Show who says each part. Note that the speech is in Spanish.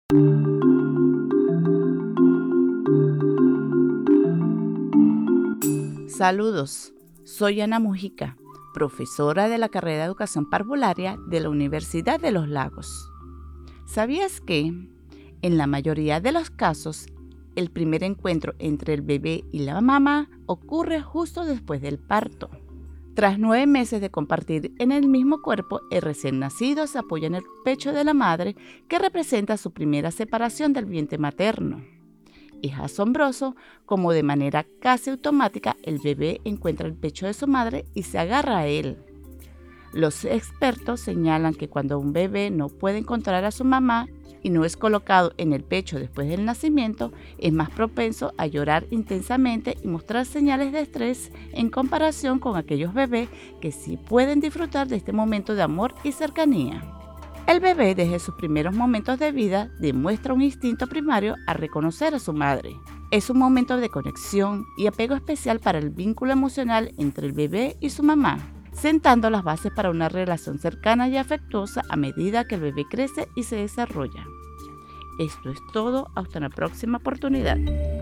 Speaker 1: Saludos, soy Ana Mujica, profesora de la carrera de Educación Parvularia de la Universidad de los Lagos. ¿Sabías que, en la mayoría de los casos, el primer encuentro entre el bebé y la mamá ocurre justo después del parto? Tras 9 meses de compartir en el mismo cuerpo, el recién nacido se apoya en el pecho de la madre, que representa su primera separación del vientre materno. Es asombroso cómo de manera casi automática el bebé encuentra el pecho de su madre y se agarra a él. Los expertos señalan que cuando un bebé no puede encontrar a su mamá y no es colocado en el pecho después del nacimiento, es más propenso a llorar intensamente y mostrar señales de estrés en comparación con aquellos bebés que sí pueden disfrutar de este momento de amor y cercanía. El bebé, desde sus primeros momentos de vida, demuestra un instinto primario a reconocer a su madre. Es un momento de conexión y apego especial para el vínculo emocional entre el bebé y su mamá, sentando las bases para una relación cercana y afectuosa a medida que el bebé crece y se desarrolla. Esto es todo, hasta una próxima oportunidad.